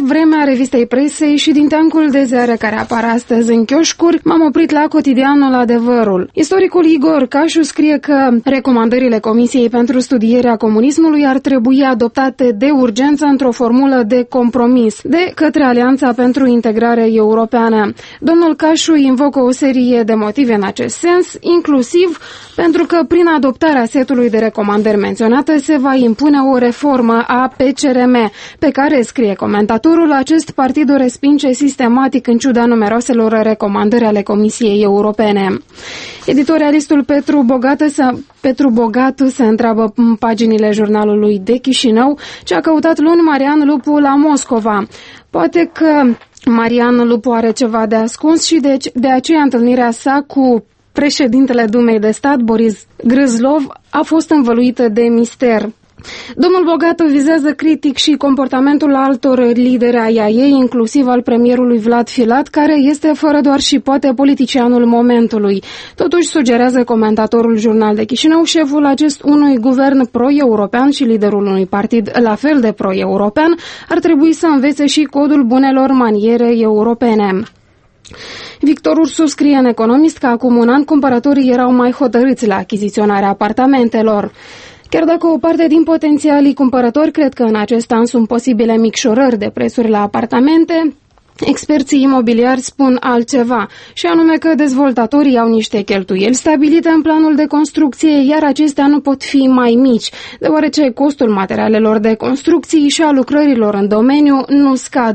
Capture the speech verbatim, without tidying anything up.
vremea revistei presei și din teancul de ziare care apar astăzi în chioșcuri, m-am oprit la cotidianul Adevărul. Istoricul Igor Cașu scrie că recomandările Comisiei pentru studierea comunismului ar trebui adoptate de urgență într-o formulă de compromis de către Alianța pentru Integrare Europeană. Domnul Cașu invocă o serie de motive în acest sens, inclusiv pentru că prin adoptarea setului de recomandări menționate se va impune o reformă a P C R M, pe care, scrie comentatorul, acest partid o respinge sistematic în ciuda numeroaselor recomandări ale Comisiei Europene. Editorialistul Petru Bogatu se, Petru Bogatu se întreabă în paginile jurnalului de Chișinău ce a căutat luni Marian Lupu la Moscova. Poate că Marian Lupu are ceva de ascuns și de, de aceea întâlnirea sa cu președintele Dumei de Stat, Boris Gryzlov, a fost învăluită de mister. Domnul Bogatu vizează critic și comportamentul altor lideri ai A ei, inclusiv al premierului Vlad Filat, care este fără doar și poate politicianul momentului. Totuși, sugerează comentatorul Jurnal de Chișinău, șeful acest unui guvern pro-european și liderul unui partid la fel de pro-european ar trebui să învețe și codul bunelor maniere europene. Victor Ursu scrie în Economist că acum un an cumpărătorii erau mai hotărâți la achiziționarea apartamentelor. Chiar dacă o parte din potențialii cumpărători cred că în acest an sunt posibile micșorări de prețuri la apartamente, experții imobiliari spun altceva, și anume că dezvoltatorii au niște cheltuieli stabilite în planul de construcție, iar acestea nu pot fi mai mici, deoarece costul materialelor de construcții și a lucrărilor în domeniu nu scad.